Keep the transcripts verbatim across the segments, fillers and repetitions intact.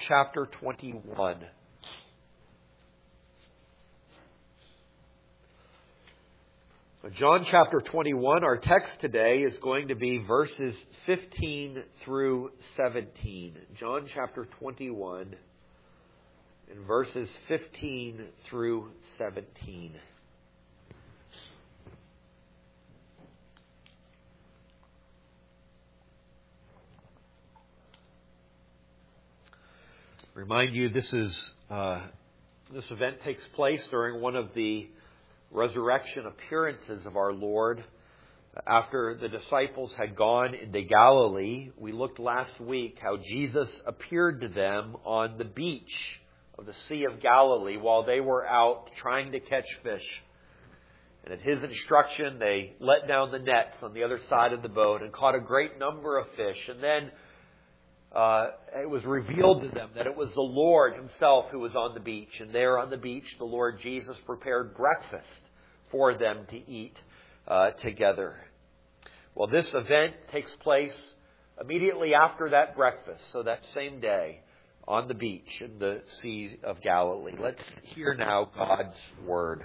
chapter twenty-one. John chapter twenty-one, our text today is going to be verses fifteen through seventeen. John chapter twenty-one and verses fifteen through seventeen. Remind you, this is uh, this event takes place during one of the resurrection appearances of our Lord. After the disciples had gone into Galilee, we looked last week how Jesus appeared to them on the beach of the Sea of Galilee while they were out trying to catch fish. And at His instruction, they let down the nets on the other side of the boat and caught a great number of fish. And then Uh, it was revealed to them that it was the Lord Himself who was on the beach. And there on the beach, the Lord Jesus prepared breakfast for them to eat uh, together. Well, this event takes place immediately after that breakfast, so that same day, on the beach in the Sea of Galilee. Let's hear now God's Word.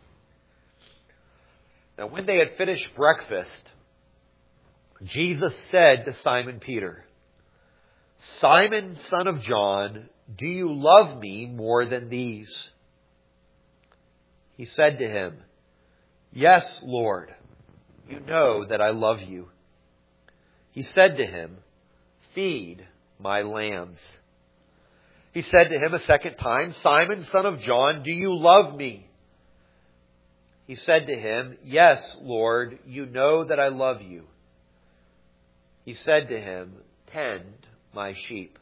Now, when they had finished breakfast, Jesus said to Simon Peter, "Simon, son of John, do you love me more than these?" He said to him, "Yes, Lord, you know that I love you." He said to him, "Feed my lambs." He said to him a second time, "Simon, son of John, do you love me?" He said to him, "Yes, Lord, you know that I love you." He said to him, "Tend my sheep."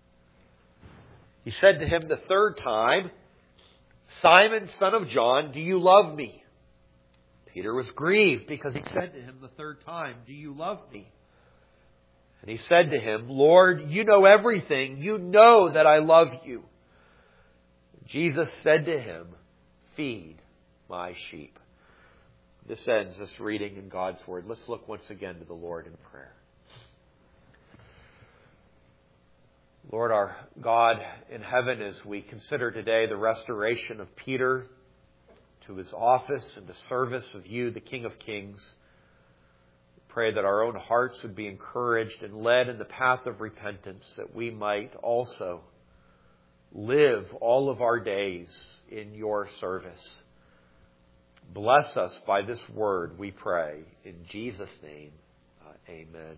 He said to him the third time, "Simon, son of John, do you love me?" Peter was grieved because he said to him the third time, "Do you love me?" And he said to him, "Lord, you know everything. You know that I love you." Jesus said to him, "Feed my sheep." This ends this reading in God's Word. Let's look once again to the Lord in prayer. Lord, our God in heaven, as we consider today the restoration of Peter to his office and the service of you, the King of Kings, we pray that our own hearts would be encouraged and led in the path of repentance, that we might also live all of our days in your service. Bless us by this word, we pray. In Jesus' name, uh, amen.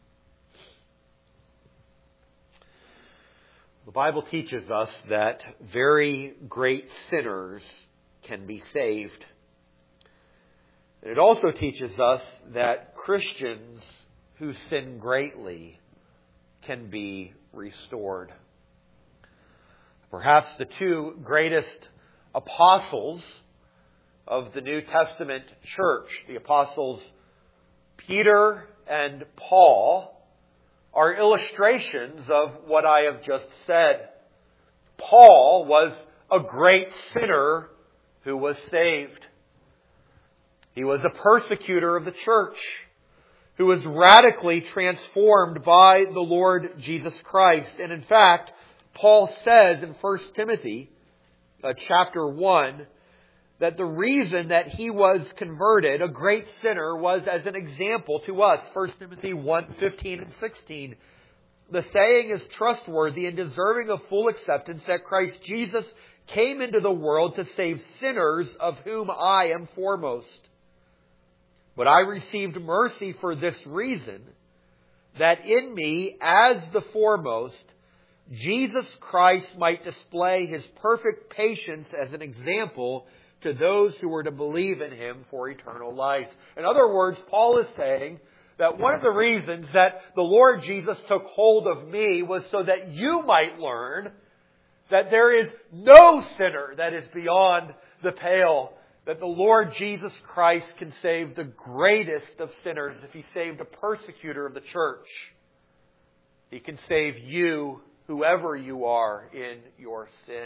The Bible teaches us that very great sinners can be saved. And it also teaches us that Christians who sin greatly can be restored. Perhaps the two greatest apostles of the New Testament church, the apostles Peter and Paul, are illustrations of what I have just said. Paul was a great sinner who was saved. He was a persecutor of the church who was radically transformed by the Lord Jesus Christ. And in fact, Paul says in First Timothy uh, chapter one, that the reason that he was converted, a great sinner, was as an example to us. First Timothy one, fifteen and sixteen. The saying is trustworthy and deserving of full acceptance that Christ Jesus came into the world to save sinners, of whom I am foremost. But I received mercy for this reason, that in me, as the foremost, Jesus Christ might display His perfect patience as an example to those who were to believe in Him for eternal life. In other words, Paul is saying that one of the reasons that the Lord Jesus took hold of me was so that you might learn that there is no sinner that is beyond the pale, that the Lord Jesus Christ can save the greatest of sinners. If He saved a persecutor of the church, He can save you, whoever you are, in your sin.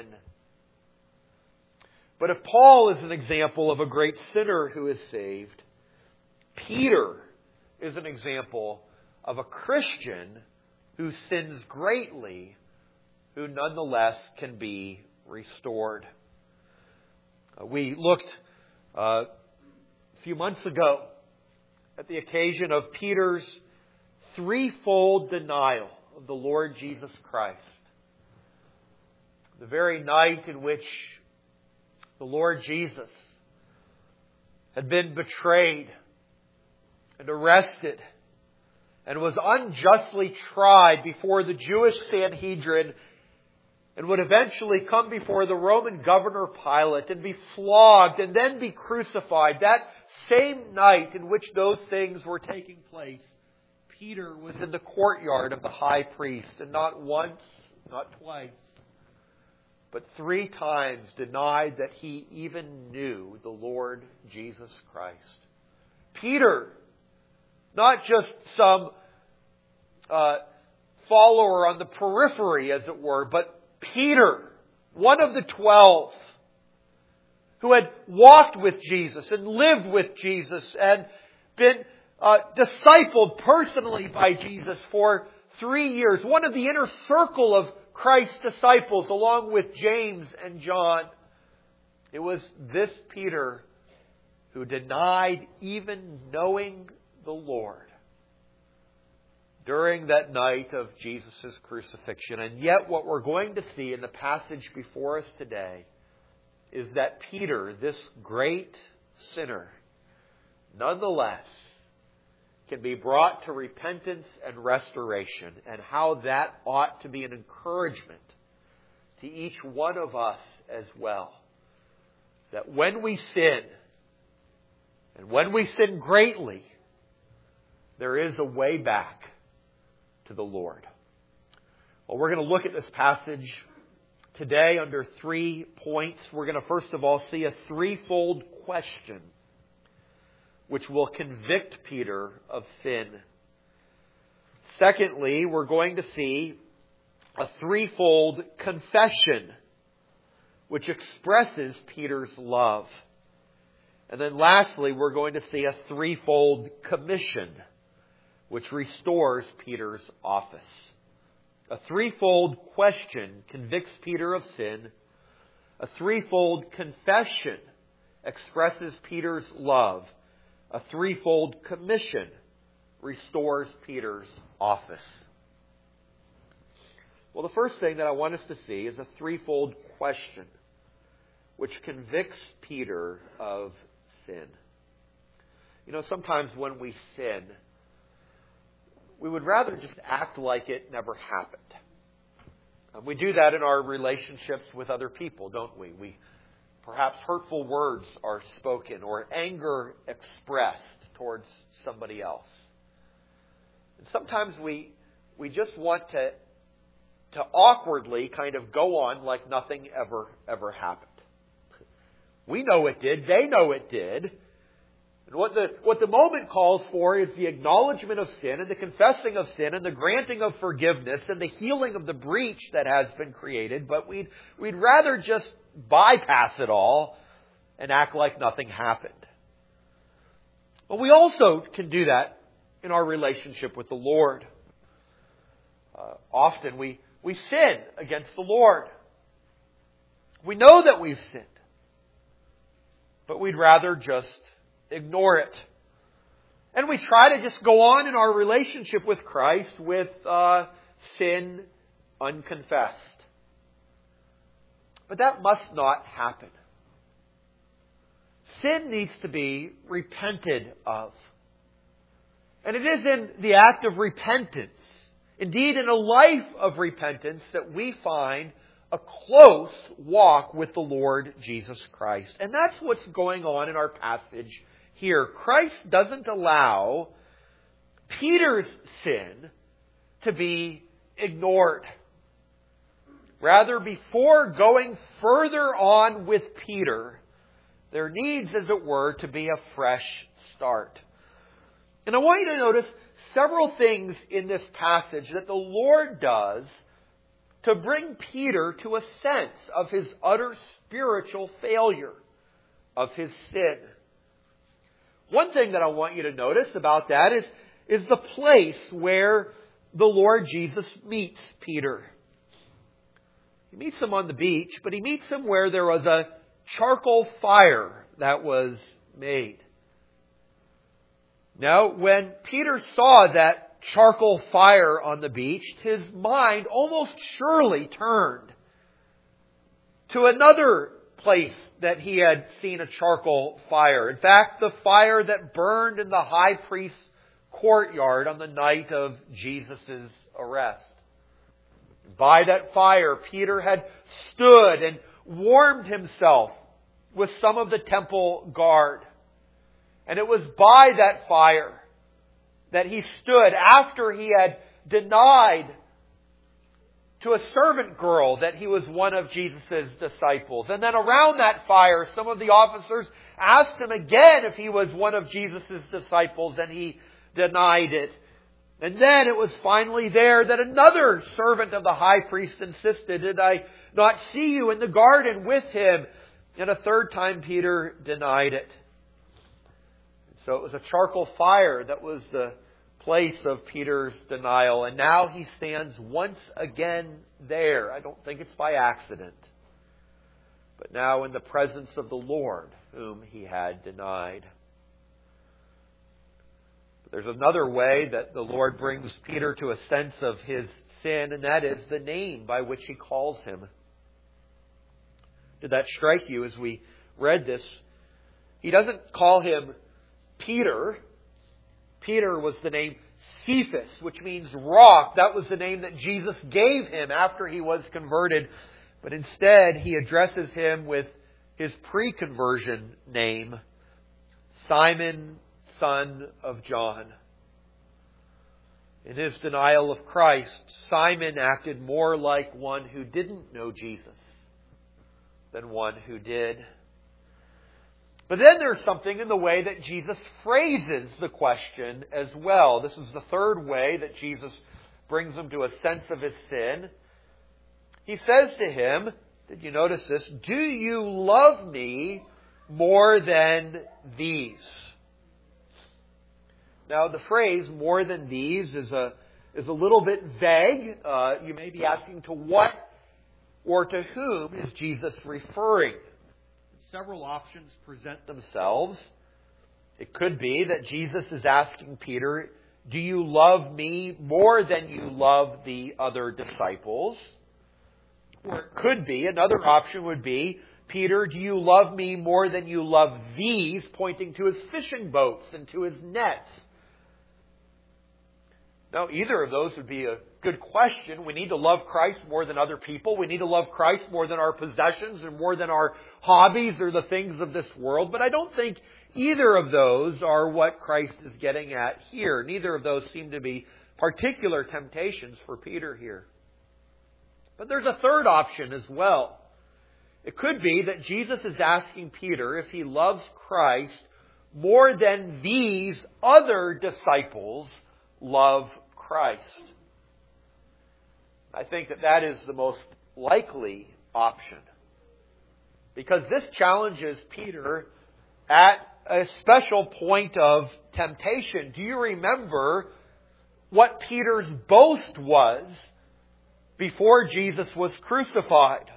But if Paul is an example of a great sinner who is saved, Peter is an example of a Christian who sins greatly, who nonetheless can be restored. Uh, we looked uh, a few months ago at the occasion of Peter's threefold denial of the Lord Jesus Christ. The very night in which the Lord Jesus had been betrayed and arrested and was unjustly tried before the Jewish Sanhedrin and would eventually come before the Roman governor Pilate and be flogged and then be crucified. That same night in which those things were taking place, Peter was in the courtyard of the high priest, and not once, not twice, but three times denied that he even knew the Lord Jesus Christ. Peter, not just some uh, follower on the periphery, as it were, but Peter, one of the twelve, who had walked with Jesus and lived with Jesus and been uh, discipled personally by Jesus for three years, one of the inner circle of Christ's disciples along with James and John. It was this Peter who denied even knowing the Lord during that night of Jesus' crucifixion. And yet what we're going to see in the passage before us today is that Peter, this great sinner, nonetheless can be brought to repentance and restoration, and how that ought to be an encouragement to each one of us as well. That when we sin, and when we sin greatly, there is a way back to the Lord. Well, we're going to look at this passage today under three points. We're going to first of all see a threefold question which will convict Peter of sin. Secondly, we're going to see a threefold confession which expresses Peter's love. And then lastly, we're going to see a threefold commission which restores Peter's office. A threefold question convicts Peter of sin. A threefold confession expresses Peter's love. A threefold commission restores Peter's office. Well, the first thing that I want us to see is a threefold question which convicts Peter of sin. You know, sometimes when we sin, we would rather just act like it never happened. Um, we do that in our relationships with other people, don't we? We perhaps hurtful words are spoken or anger expressed towards somebody else. And sometimes we we just want to to awkwardly kind of go on like nothing ever ever happened. We know it did. They know it did. And what the what the moment calls for is the acknowledgement of sin and the confessing of sin and the granting of forgiveness and the healing of the breach that has been created. But we'd we'd rather just bypass it all and act like nothing happened. But we also can do that in our relationship with the Lord. Uh, often we, we sin against the Lord. We know that we've sinned, but we'd rather just ignore it. And we try to just go on in our relationship with Christ with uh, sin unconfessed. But that must not happen. Sin needs to be repented of. And it is in the act of repentance, indeed in a life of repentance, that we find a close walk with the Lord Jesus Christ. And that's what's going on in our passage here. Christ doesn't allow Peter's sin to be ignored. Rather, before going further on with Peter, there needs, as it were, to be a fresh start. And I want you to notice several things in this passage that the Lord does to bring Peter to a sense of his utter spiritual failure, of his sin. One thing that I want you to notice about that is, is the place where the Lord Jesus meets Peter. He meets him on the beach, but he meets him where there was a charcoal fire that was made. Now, when Peter saw that charcoal fire on the beach, his mind almost surely turned to another place that he had seen a charcoal fire. In fact, the fire that burned in the high priest's courtyard on the night of Jesus' arrest. By that fire, Peter had stood and warmed himself with some of the temple guard. And it was by that fire that he stood after he had denied to a servant girl that he was one of Jesus' disciples. And then around that fire, some of the officers asked him again if he was one of Jesus' disciples, and he denied it. And then it was finally there that another servant of the high priest insisted, "Did I not see you in the garden with him?" And a third time Peter denied it. So it was a charcoal fire that was the place of Peter's denial. And now he stands once again there. I don't think it's by accident. But now in the presence of the Lord, whom he had denied. But there's another way that the Lord brings Peter to a sense of his sin, and that is the name by which he calls him. Did that strike you as we read this? He doesn't call him Peter. Peter was the name Cephas, which means rock. That was the name that Jesus gave him after he was converted. But instead, he addresses him with his pre-conversion name, Simon, son of John. In his denial of Christ, Simon acted more like one who didn't know Jesus than one who did. But then there's something in the way that Jesus phrases the question as well. This is the third way that Jesus brings him to a sense of his sin. He says to him, did you notice this? "Do you love me more than these?" Now the phrase "more than these" is a is a little bit vague. Uh, you may be asking, to what or to whom is Jesus referring? Several options present themselves. It could be that Jesus is asking Peter, "Do you love me more than you love the other disciples?" Or it could be, another option would be, "Peter, do you love me more than you love these?" pointing to his fishing boats and to his nets. Now, either of those would be a good question. We need to love Christ more than other people. We need to love Christ more than our possessions and more than our hobbies or the things of this world. But I don't think either of those are what Christ is getting at here. Neither of those seem to be particular temptations for Peter here. But there's a third option as well. It could be that Jesus is asking Peter if he loves Christ more than these other disciples love Christ. I think that that is the most likely option, because this challenges Peter at a special point of temptation. Do you remember what Peter's boast was before Jesus was crucified?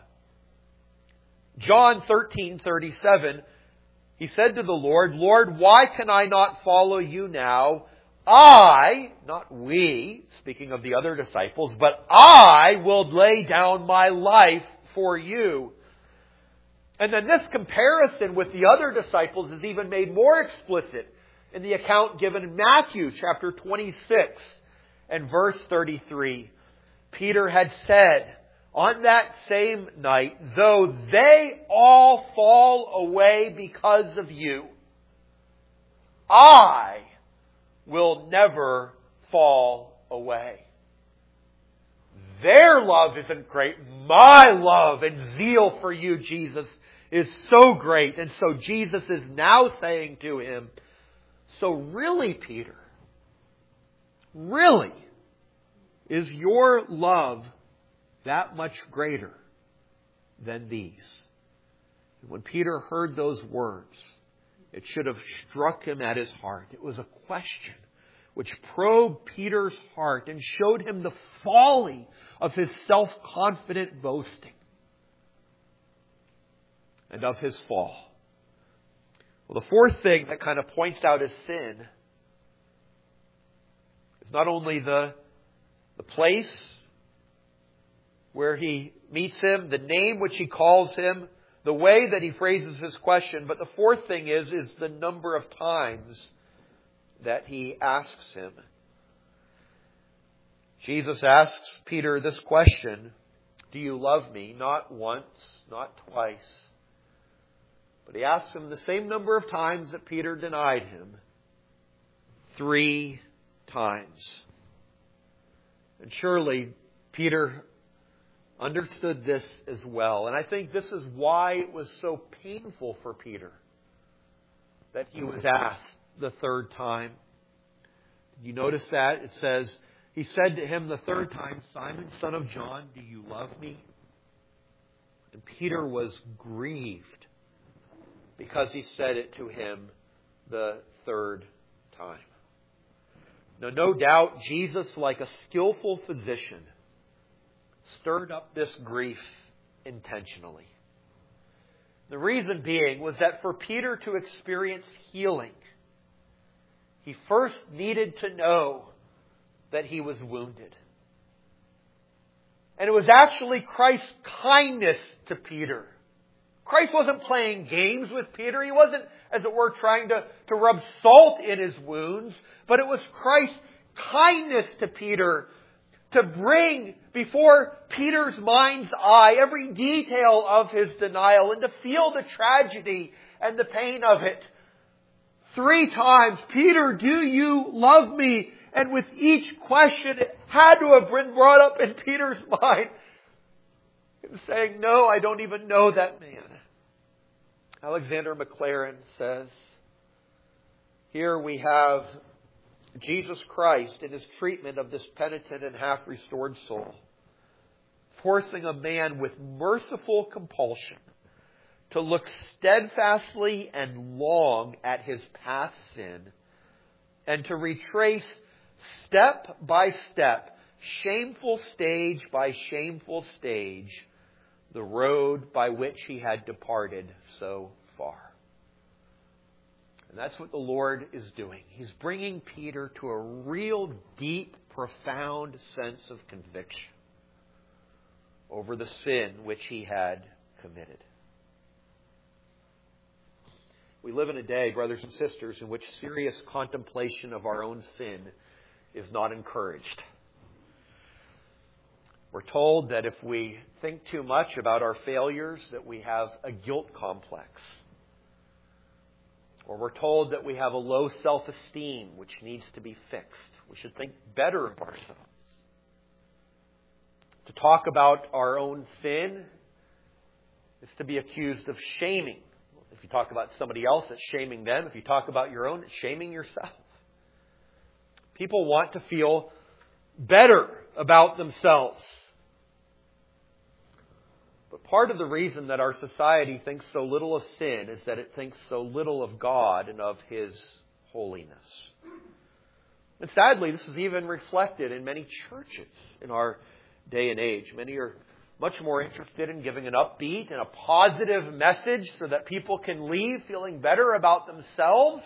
John thirteen thirty-seven, he said to the Lord, "Lord, why can I not follow you now? I," not we, speaking of the other disciples, "but I will lay down my life for you." And then this comparison with the other disciples is even made more explicit in the account given in Matthew chapter twenty-six and verse thirty-three. Peter had said on that same night, "Though they all fall away because of you, I will never fall away." Their love isn't great. My love and zeal for you, Jesus, is so great. And so Jesus is now saying to him, "So really, Peter, really, is your love that much greater than these?" And when Peter heard those words, it should have struck him at his heart. It was a question which probed Peter's heart and showed him the folly of his self-confident boasting. and of his fall. Well, the fourth thing that kind of points out his sin is not only the, the place where he meets him, the name which he calls him, the way that he phrases his question, but the fourth thing is, is the number of times that he asks him. Jesus asks Peter this question, do you love me? Not once, not twice. But he asks him the same number of times that Peter denied him. Three times. And surely Peter understood this as well. And I think this is why it was so painful for Peter that he was asked the third time. Did you notice that? It says, he said to him the third time, Simon, son of John, do you love me? And Peter was grieved because he said it to him the third time. Now, no doubt, Jesus, like a skillful physician, stirred up this grief intentionally. The reason being was that for Peter to experience healing, he first needed to know that he was wounded. And it was actually Christ's kindness to Peter. Christ wasn't playing games with Peter. He wasn't, as it were, trying to, to rub salt in his wounds. But it was Christ's kindness to Peter to bring before Peter's mind's eye every detail of his denial and to feel the tragedy and the pain of it. Three times, Peter, do you love me? And with each question, it had to have been brought up in Peter's mind. He was saying, no, I don't even know that man. Alexander Maclaren says, here we have Jesus Christ in his treatment of this penitent and half-restored soul, forcing a man with merciful compulsion to look steadfastly and long at his past sin and to retrace step by step, shameful stage by shameful stage, the road by which he had departed so far. And that's what the Lord is doing. He's bringing Peter to a real deep, profound sense of conviction over the sin which he had committed. We live in a day, brothers and sisters, in which serious contemplation of our own sin is not encouraged. We're told that if we think too much about our failures, that we have a guilt complex. Or we're told that we have a low self-esteem which needs to be fixed. We should think better of ourselves. To talk about our own sin is to be accused of shaming. If you talk about somebody else, it's shaming them. If you talk about your own, it's shaming yourself. People want to feel better about themselves. But part of the reason that our society thinks so little of sin is that it thinks so little of God and of His holiness. And sadly, this is even reflected in many churches in our day and age. Many are much more interested in giving an upbeat and a positive message so that people can leave feeling better about themselves.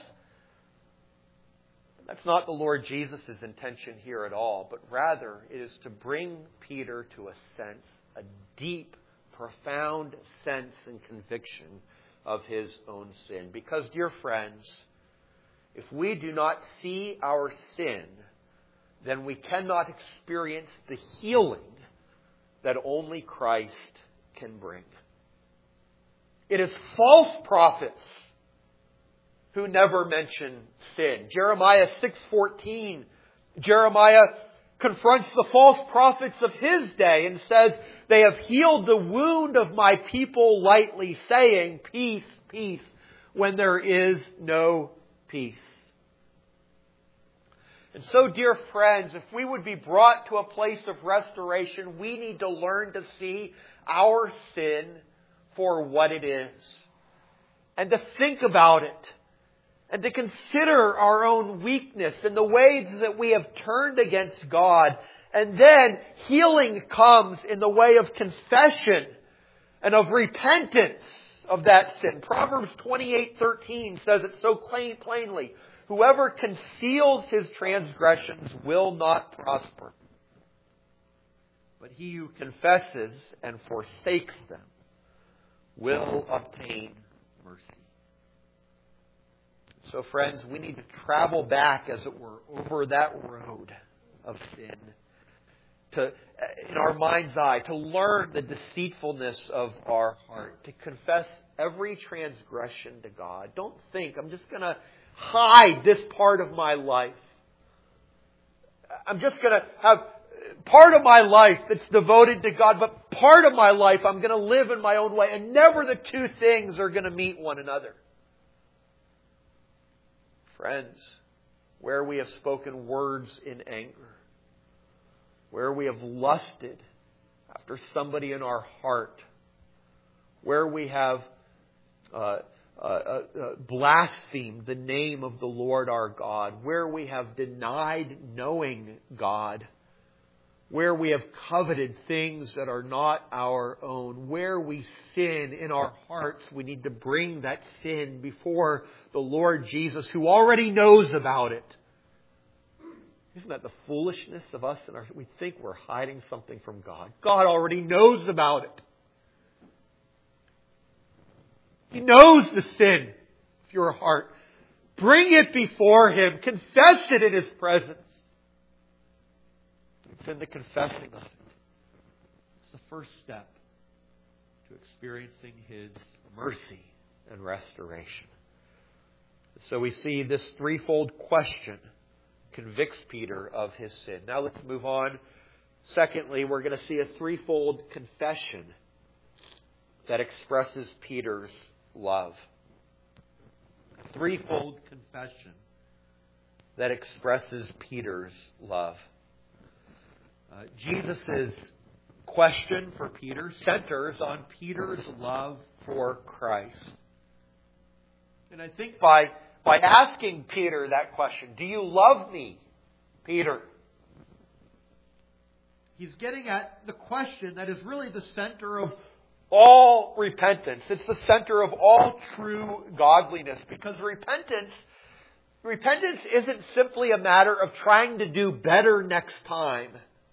That's not the Lord Jesus' intention here at all, but rather it is to bring Peter to a sense, a deep, profound sense and conviction of his own sin. Because, dear friends, if we do not see our sin, then we cannot experience the healing that only Christ can bring. It is false prophets who never mention sin. Jeremiah six fourteen, Jeremiah confronts the false prophets of his day and says, they have healed the wound of my people lightly, saying, peace, peace, when there is no peace. And so, dear friends, if we would be brought to a place of restoration, we need to learn to see our sin for what it is. And to think about it. And to consider our own weakness and the ways that we have turned against God. And then healing comes in the way of confession and of repentance of that sin. Proverbs twenty-eight thirteen says it so plain, plainly. Whoever conceals his transgressions will not prosper, but he who confesses and forsakes them will obtain mercy. So friends, we need to travel back, as it were, over that road of sin, to, in our mind's eye, to learn the deceitfulness of our heart, to confess every transgression to God. Don't think, I'm just going to hide this part of my life. I'm just going to have part of my life that's devoted to God, but part of my life I'm going to live in my own way, and never the two things are going to meet one another. Friends, where we have spoken words in anger, where we have lusted after somebody in our heart, where we have uh, uh, uh, blasphemed the name of the Lord our God, where we have denied knowing God, where we have coveted things that are not our own, where we sin in our hearts, we need to bring that sin before the Lord Jesus, who already knows about it. Isn't that the foolishness of us? In our, we think we're hiding something from God. God already knows about it. He knows the sin of your heart. Bring it before Him. Confess it in His presence. It's in the confessing of it. It's the first step to experiencing His mercy and restoration. So we see this threefold question convicts Peter of his sin. Now let's move on. Secondly, we're going to see a threefold confession that expresses Peter's love. A threefold confession that expresses Peter's love. Uh, Jesus' question for Peter centers on Peter's love for Christ. And I think by, by asking Peter that question, do you love me, Peter? He's getting at the question that is really the center of all repentance. It's the center of all true godliness. Because repentance, repentance isn't simply a matter of trying to do better next time.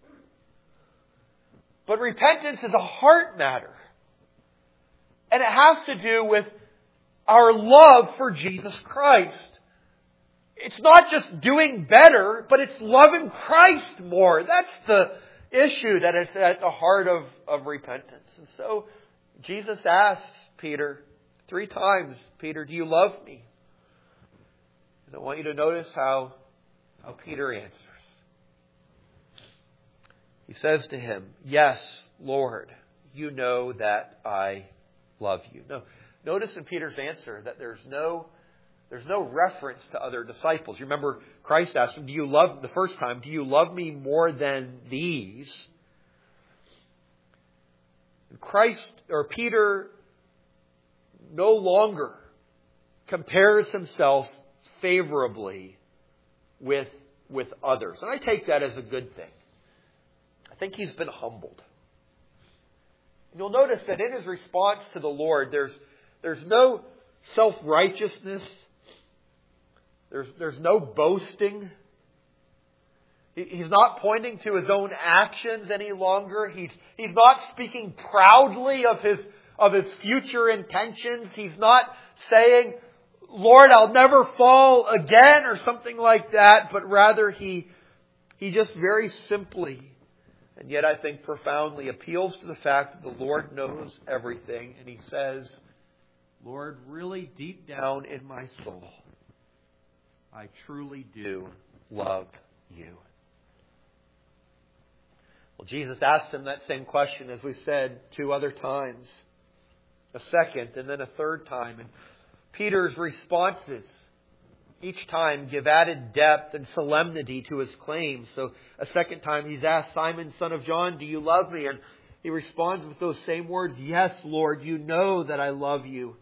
But repentance is a heart matter. And it has to do with our love for Jesus Christ. It's not just doing better, but it's loving Christ more. That's the issue that is at the heart of, of repentance. And so Jesus asks Peter three times, Peter, do you love me? And I want you to notice how, how Peter answers. He says to him, yes, Lord, you know that I love you. No, notice in Peter's answer that there's no, there's no reference to other disciples. You remember Christ asked him, do you love, the first time, do you love me more than these? And Christ, or Peter, no longer compares himself favorably with, with others. And I take that as a good thing. I think he's been humbled. You'll notice that in his response to the Lord, there's, there's no self-righteousness. There's, there's no boasting. He, he's not pointing to his own actions any longer. He's, he's not speaking proudly of his, of his future intentions. He's not saying, Lord, I'll never fall again or something like that. But rather he, he just very simply, and yet I think profoundly, appeals to the fact that the Lord knows everything. And he says, Lord, really deep down in my soul, I truly do love you. Well, Jesus asked him that same question, as we said, two other times. A second and then a third time. And Peter's responses each time give added depth and solemnity to his claims. So a second time he's asked, Simon, son of John, do you love me? And he responds with those same words, yes, Lord, you know that I love you.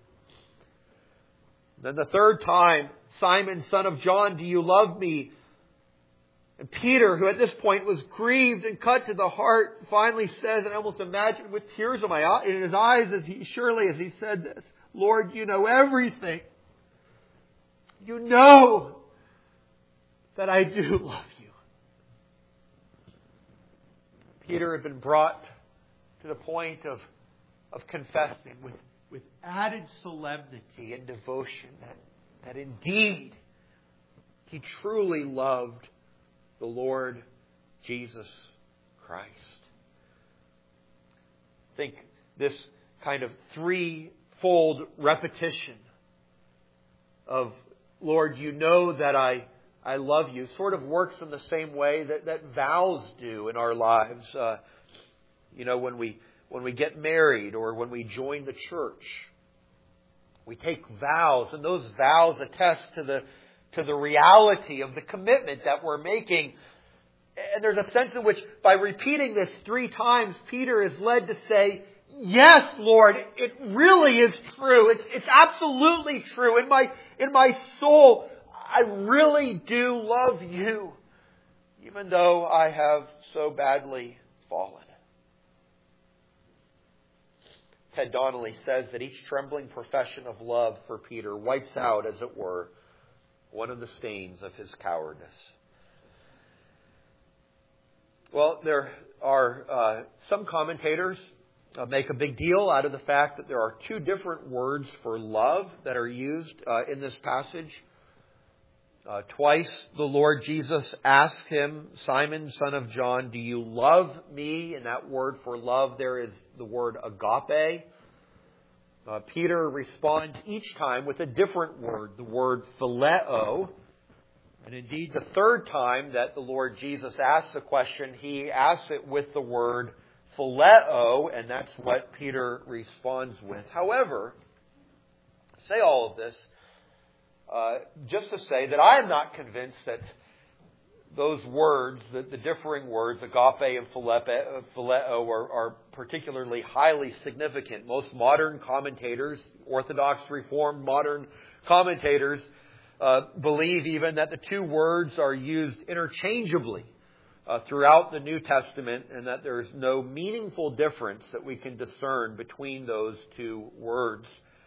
Then the third time, Simon, son of John, do you love me? And Peter, who at this point was grieved and cut to the heart, finally says, and I almost imagine with tears in, my, in his eyes, as he, surely as he said this, Lord, you know everything. You know that I do love you. Peter had been brought to the point of, of confessing with, with added solemnity and devotion that, that indeed he truly loved the Lord Jesus Christ. I think this kind of threefold repetition of, Lord, you know that I, I love you, sort of works in the same way that, that vows do in our lives. Uh, you know, when we when we get married or when we join the church, we take vows, and those vows attest to the to the reality of the commitment that we're making. And there's a sense in which, by repeating this three times, Peter is led to say, yes, Lord, it really is true. It's, it's absolutely true. In my, in my soul, I really do love you, even though I have so badly fallen. Ted Donnelly says that each trembling profession of love for Peter wipes out, as it were, one of the stains of his cowardice. Well, there are uh, some commentators uh, make a big deal out of the fact that there are two different words for love that are used uh, in this passage. Uh, twice the Lord Jesus asked him, Simon, son of John, do you love me? And that word for love there is the word agape. Uh, Peter responds each time with a different word, the word phileo. And indeed, the third time that the Lord Jesus asks a question, he asks it with the word phileo, and that's what Peter responds with. However, I say all of this uh, just to say that I am not convinced that those words, the, the differing words, agape and phileo, are, are particularly highly significant. Most modern commentators, Orthodox, Reformed, modern commentators, uh, believe even that the two words are used interchangeably uh, throughout the New Testament, and that there is no meaningful difference that we can discern between those two words.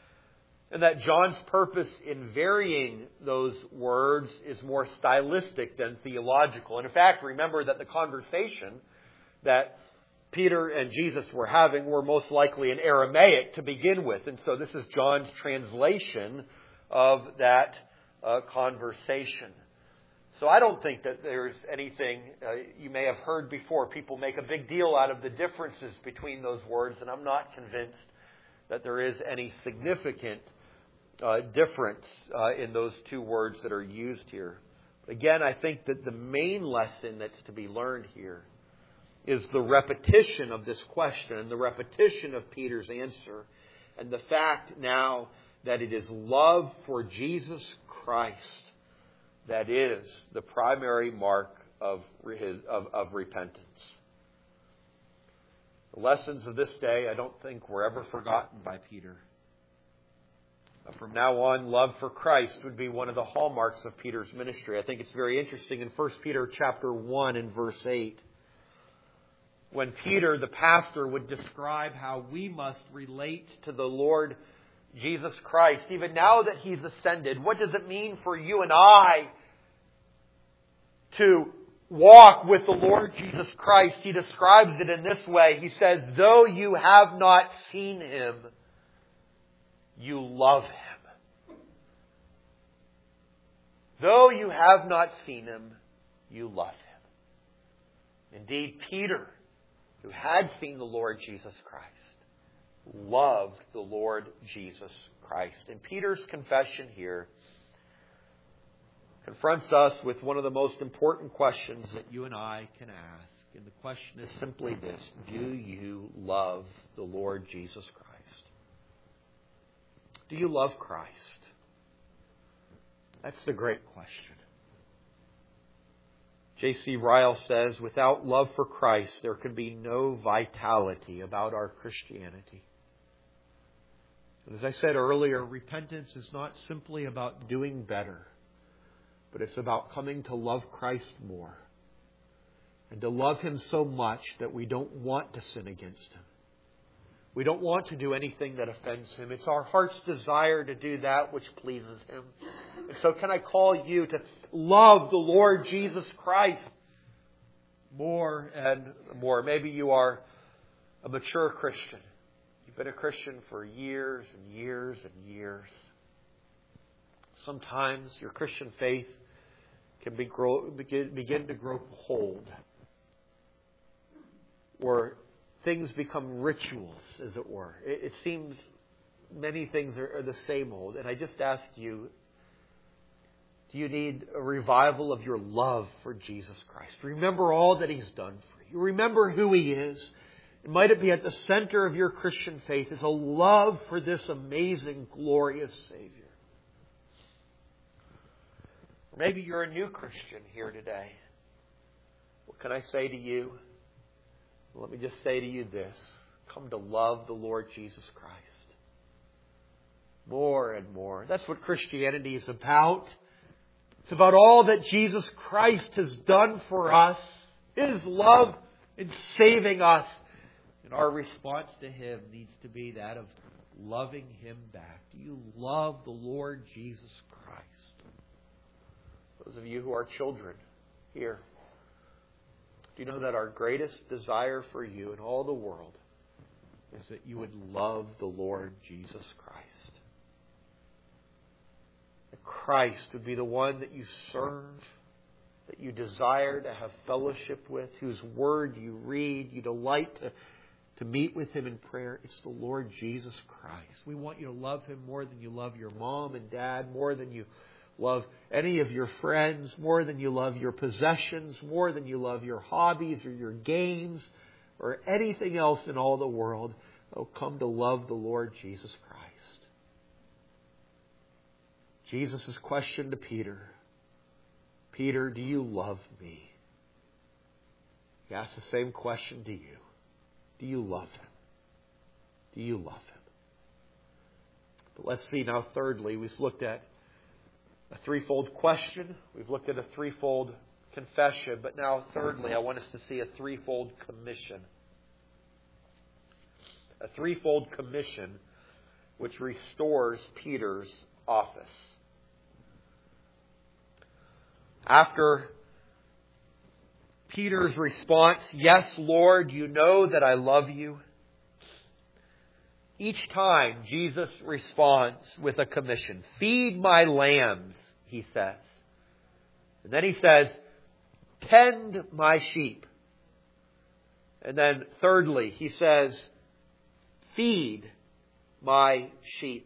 And that John's purpose in varying those words is more stylistic than theological. And in fact, remember that the conversation that Peter and Jesus were having were most likely in Aramaic to begin with. And so this is John's translation of that uh, conversation. So I don't think that there's anything, uh, you may have heard before, people make a big deal out of the differences between those words, and I'm not convinced that there is any significant Uh, difference uh, in those two words that are used here. Again, I think that the main lesson that's to be learned here is the repetition of this question and the repetition of Peter's answer, and the fact now that it is love for Jesus Christ that is the primary mark of, his, of, of repentance. The lessons of this day, I don't think, were ever forgotten by Peter. From now on, love for Christ would be one of the hallmarks of Peter's ministry. I think it's very interesting in First Peter chapter one and verse eight, when Peter, the pastor, would describe how we must relate to the Lord Jesus Christ, even now that He's ascended. What does it mean for you and I to walk with the Lord Jesus Christ? He describes it in this way. He says, though you have not seen Him, you love Him. Though you have not seen Him, you love Him. Indeed, Peter, who had seen the Lord Jesus Christ, loved the Lord Jesus Christ. And Peter's confession here confronts us with one of the most important questions that you and I can ask. And the question is simply this: do you love the Lord Jesus Christ? Do you love Christ? That's the great question. J C Ryle says, without love for Christ, there can be no vitality about our Christianity. And as I said earlier, repentance is not simply about doing better, but it's about coming to love Christ more And to love Him so much that we don't want to sin against Him. We don't want to do anything that offends Him. It's our heart's desire to do that which pleases Him. And so can I call you to love the Lord Jesus Christ more and more? Maybe you are a mature Christian. You've been a Christian for years and years and years. Sometimes your Christian faith can be grow, begin, begin to grow cold, where things become rituals, as it were. It, it seems many things are, are the same old. And I just ask you, do you need a revival of your love for Jesus Christ? Remember all that He's done for you. Remember who He is. And might it be at the center of your Christian faith is a love for this amazing, glorious Savior. Or maybe you're a new Christian here today. What can I say to you? Let me just say to you this. Come to love the Lord Jesus Christ. More and more. That's what Christianity is about. It's about all that Jesus Christ has done for us. His love in saving us. And our response to Him needs to be that of loving Him back. Do you love the Lord Jesus Christ? Those of you who are children here, do you know that our greatest desire for you in all the world is that you would love the Lord Jesus Christ? That Christ would be the one that you serve, that you desire to have fellowship with, whose Word you read, you delight to, to meet with Him in prayer. It's the Lord Jesus Christ. We want you to love Him more than you love your mom and dad, more than you love any of your friends, more than you love your possessions, more than you love your hobbies or your games or anything else in all the world. Oh, come to love the Lord Jesus Christ. Jesus' question to Peter, Peter, do you love me? He asks the same question to you. Do you love Him? Do you love Him? But let's see now, thirdly, we've looked at a threefold question. We've looked at a threefold confession. But now, thirdly, I want us to see a threefold commission. A threefold commission which restores Peter's office. After Peter's response, "Yes, Lord, you know that I love you," each time Jesus responds with a commission. "Feed my lambs," He says. And then He says, "Tend my sheep." And then thirdly, He says, "Feed my sheep."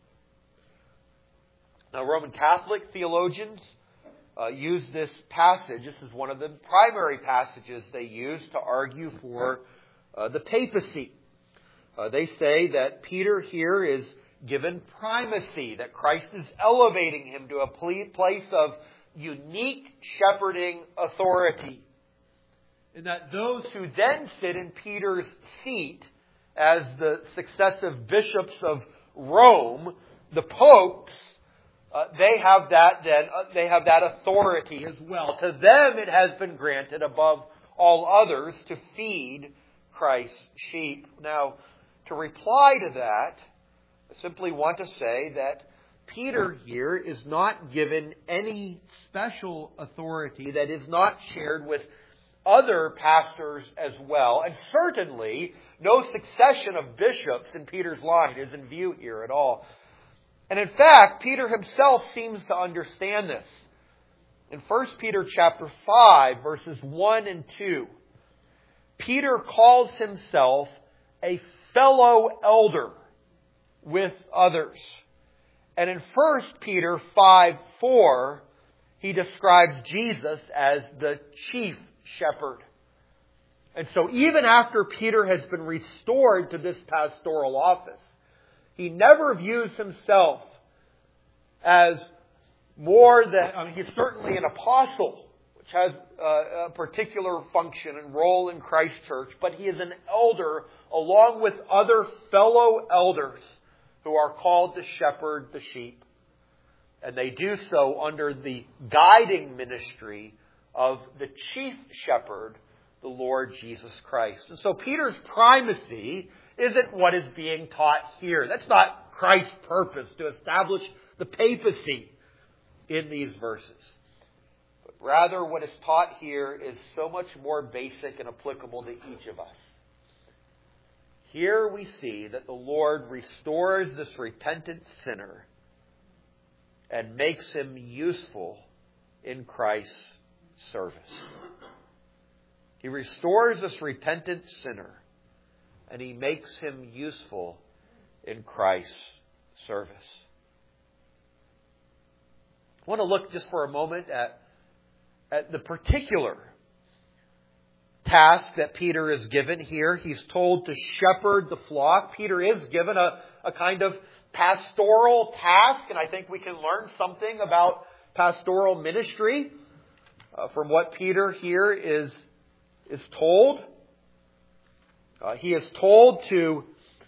Now, Roman Catholic theologians uh, use this passage. This is one of the primary passages they use to argue for uh, the papacy. Uh, they say that Peter here is given primacy, that Christ is elevating him to a place of unique shepherding authority. And that those who then sit in Peter's seat as the successive bishops of Rome, the popes, uh, they have that then uh, they have that authority as well. To them it has been granted above all others to feed Christ's sheep. Now, to reply to that, I simply want to say that Peter here is not given any special authority that is not shared with other pastors as well. And certainly no succession of bishops in Peter's line is in view here at all. And in fact, Peter himself seems to understand this. In First Peter chapter five, verses one and two, Peter calls himself a fellow elder with others. And in First Peter five four, he describes Jesus as the chief shepherd. And so even after Peter has been restored to this pastoral office, he never views himself as more than, I mean, he's certainly an apostle, which has a particular function and role in Christ's church, but he is an elder along with other fellow elders who are called to shepherd the sheep. And they do so under the guiding ministry of the chief shepherd, the Lord Jesus Christ. And so Peter's primacy isn't what is being taught here. That's not Christ's purpose, to establish the papacy in these verses. But rather, what is taught here is so much more basic and applicable to each of us. Here we see that the Lord restores this repentant sinner and makes him useful in Christ's service. He restores this repentant sinner and he makes him useful in Christ's service. I want to look just for a moment at, at the particular task that Peter is given here. He's told to shepherd the flock. Peter is given a, a kind of pastoral task, and I think we can learn something about pastoral ministry uh, from what Peter here is, is told. Uh, he is told to,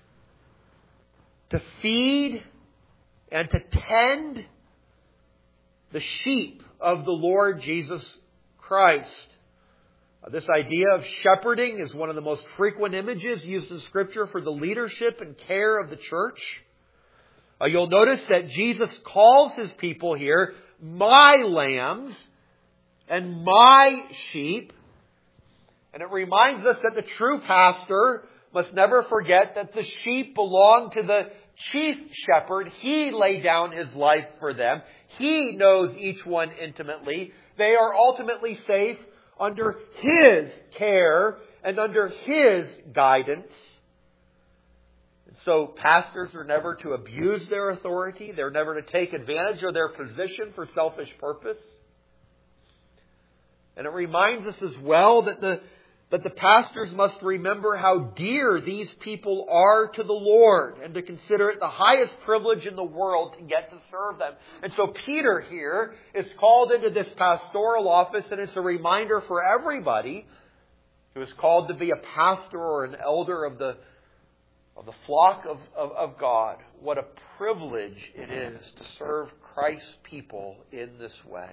to feed and to tend the sheep of the Lord Jesus Christ. Uh, this idea of shepherding is one of the most frequent images used in Scripture for the leadership and care of the church. Uh, you'll notice that Jesus calls his people here my lambs and my sheep. And it reminds us that the true pastor must never forget that the sheep belong to the chief shepherd. He laid down his life for them. He knows each one intimately. They are ultimately safe under his care and under his guidance. And so pastors are never to abuse their authority. They're never to take advantage of their position for selfish purpose. And it reminds us as well that the But the pastors must remember how dear these people are to the Lord and to consider it the highest privilege in the world to get to serve them. And so Peter here is called into this pastoral office, and it's a reminder for everybody who is called to be a pastor or an elder of the, of the flock of, of, of God, what a privilege it is to serve Christ's people in this way.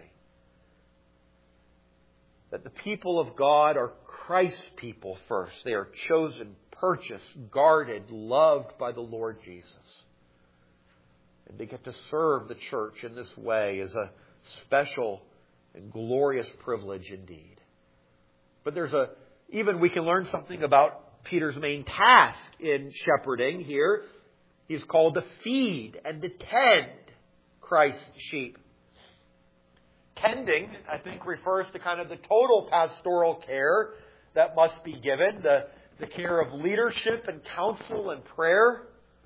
That the people of God are Christ's people first. They are chosen, purchased, guarded, loved by the Lord Jesus. And to get to serve the church in this way is a special and glorious privilege indeed. But there's a, even we can learn something about Peter's main task in shepherding here. He's called to feed and to tend Christ's sheep. Tending, I think, refers to kind of the total pastoral care that must be given, the, the care of leadership and counsel and prayer.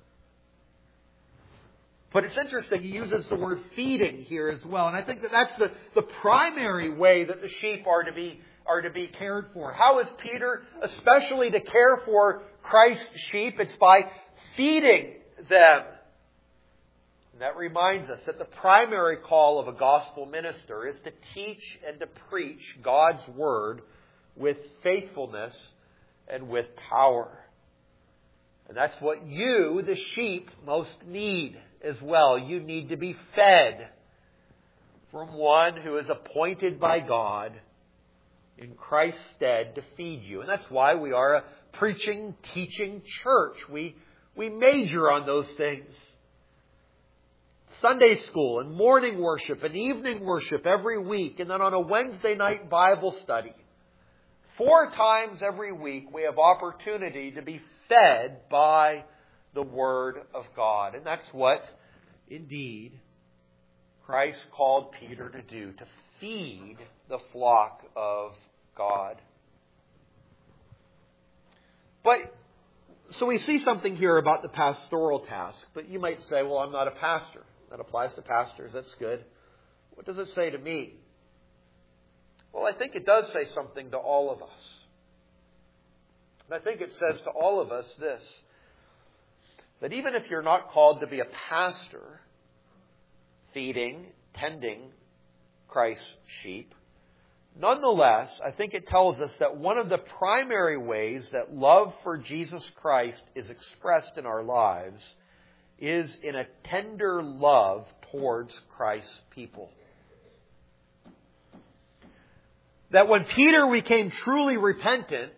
But it's interesting, he uses the word feeding here as well. And I think that that's the, the primary way that the sheep are to be, are to be cared for. How is Peter especially to care for Christ's sheep? It's by feeding them. And that reminds us that the primary call of a gospel minister is to teach and to preach God's Word with faithfulness and with power. And that's what you, the sheep, most need as well. You need to be fed from one who is appointed by God in Christ's stead to feed you. And that's why we are a preaching, teaching church. We, we major on those things. Sunday school and morning worship and evening worship every week. And then on a Wednesday night Bible study. Four times every week we have opportunity to be fed by the Word of God. And that's what, indeed, Christ called Peter to do. To feed the flock of God. But, so we see something here about the pastoral task. But you might say, well, I'm not a pastor. That applies to pastors. That's good. What does it say to me? Well, I think it does say something to all of us. And I think it says to all of us this, that even if you're not called to be a pastor, feeding, tending Christ's sheep, nonetheless, I think it tells us that one of the primary ways that love for Jesus Christ is expressed in our lives is in a tender love towards Christ's people. that when Peter became truly repentant,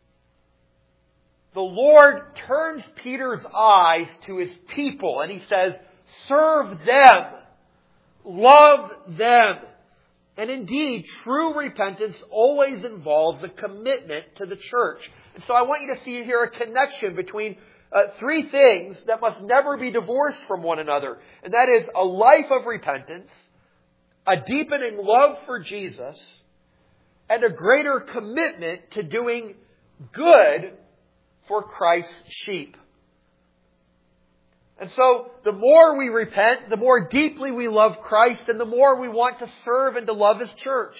the Lord turns Peter's eyes to his people and he says, serve them, love them. And indeed, true repentance always involves a commitment to the church. And so I want you to see here a connection between uh, three things that must never be divorced from one another. And that is a life of repentance, a deepening love for Jesus, and a greater commitment to doing good for Christ's sheep. And so, the more we repent, the more deeply we love Christ, and the more we want to serve and to love His church.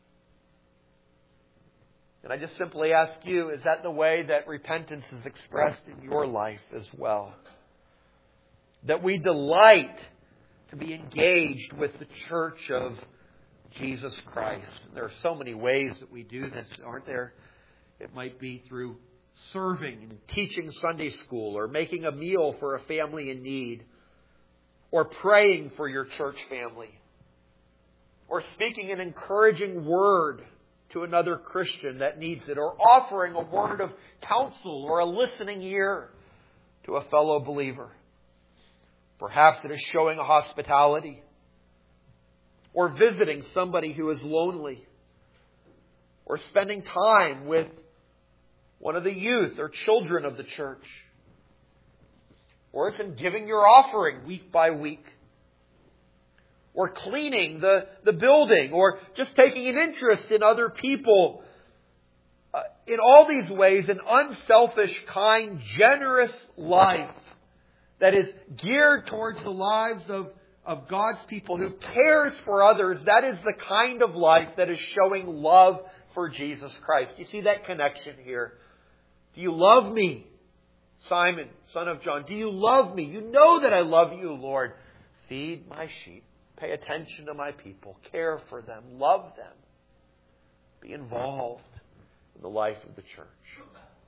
And I just simply ask you, is that the way that repentance is expressed in your life as well? That we delight to be engaged with the church of Jesus Christ. And there are so many ways that we do this, aren't there? It might be through serving and teaching Sunday school, or making a meal for a family in need, or praying for your church family, or speaking an encouraging word to another Christian that needs it, or offering a word of counsel or a listening ear to a fellow believer. Perhaps it is showing a hospitality, or visiting somebody who is lonely, or spending time with one of the youth or children of the church. Or it's in giving your offering week by week. Or cleaning the, the building. Or just taking an interest in other people. Uh, in all these ways, an unselfish, kind, generous life that is geared towards the lives of, of God's people, who cares for others. That is the kind of life that is showing love for Jesus Christ. You see that connection here? Do you love me, Simon, son of John? Do you love me? You know that I love you, Lord. Feed my sheep. Pay attention to my people. Care for them. Love them. Be involved in the life of the church.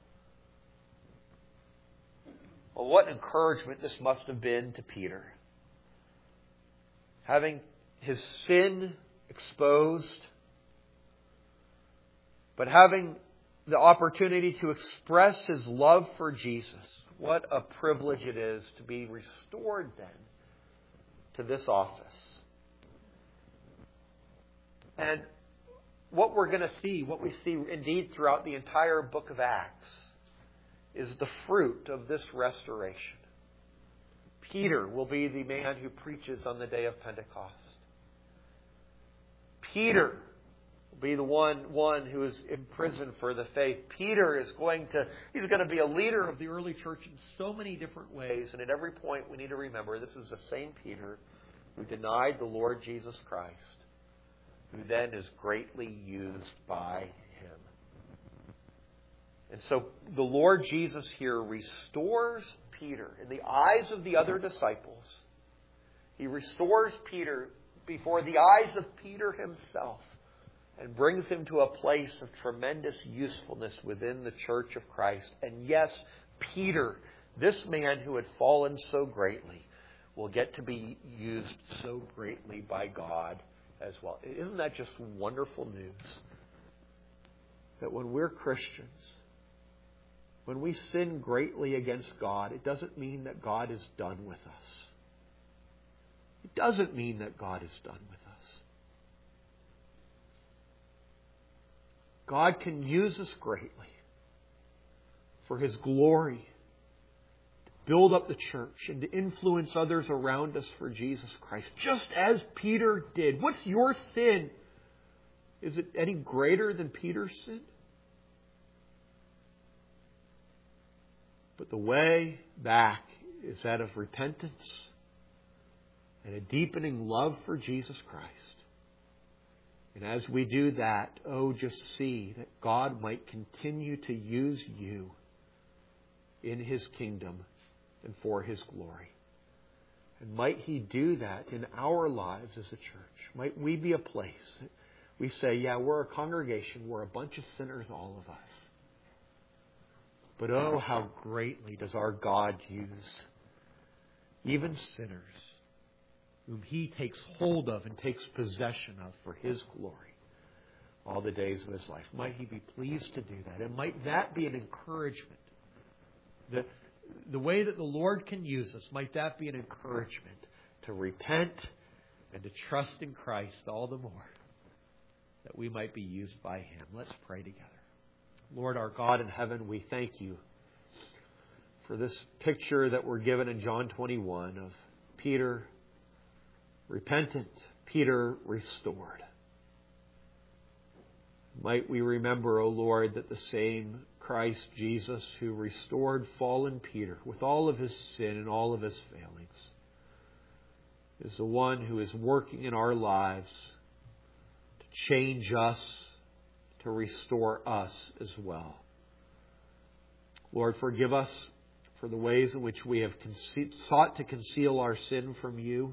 Well, what encouragement this must have been to Peter. Having his sin exposed, but having the opportunity to express his love for Jesus. What a privilege it is to be restored then to this office. And what we're going to see, what we see indeed throughout the entire book of Acts, is the fruit of this restoration. Peter will be the man who preaches on the day of Pentecost. Peter be the one one who is imprisoned for the faith. Peter is going to, he's going to be a leader of the early church in so many different ways. And at every point we need to remember this is the same Peter who denied the Lord Jesus Christ, who then is greatly used by Him. And so the Lord Jesus here restores Peter in the eyes of the other disciples. He restores Peter before the eyes of Peter himself, and brings him to a place of tremendous usefulness within the church of Christ. And yes, Peter, this man who had fallen so greatly, will get to be used so greatly by God as well. Isn't that just wonderful news? That when we're Christians, when we sin greatly against God, it doesn't mean that God is done with us. It doesn't mean that God is done with us. God can use us greatly for His glory, to build up the church and to influence others around us for Jesus Christ, just as Peter did. What's your sin? Is it any greater than Peter's sin? But the way back is that of repentance and a deepening love for Jesus Christ. And as we do that, oh, just see that God might continue to use you in His kingdom and for His glory. And might He do that in our lives as a church. Might we be a place that we say, yeah, we're a congregation, we're a bunch of sinners, all of us. But oh, how greatly does our God use even sinners, whom He takes hold of and takes possession of for His glory. all the days of his life. Might he be pleased to do that. And might that be an encouragement. The, the way that the Lord can use us, might that be an encouragement to repent and to trust in Christ all the more, that we might be used by Him. Let's pray together. Lord, our God in heaven, we thank You for this picture that we're given in John twenty-one of Peter repentant, Peter restored. Might we remember, O Lord, that the same Christ Jesus who restored fallen Peter with all of his sin and all of his failings is the one who is working in our lives to change us, to restore us as well. Lord, forgive us for the ways in which we have conce- sought to conceal our sin from You.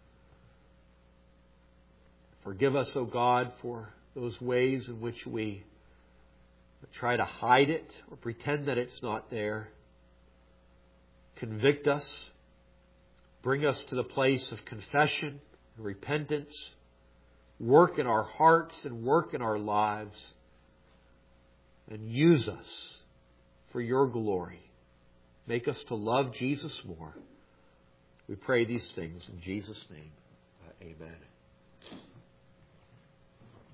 Forgive us, O God, for those ways in which we try to hide it or pretend that it's not there. Convict us. Bring us to the place of confession and repentance. Work in our hearts and work in our lives. And use us for Your glory. Make us to love Jesus more. We pray these things in Jesus' name. Uh, amen.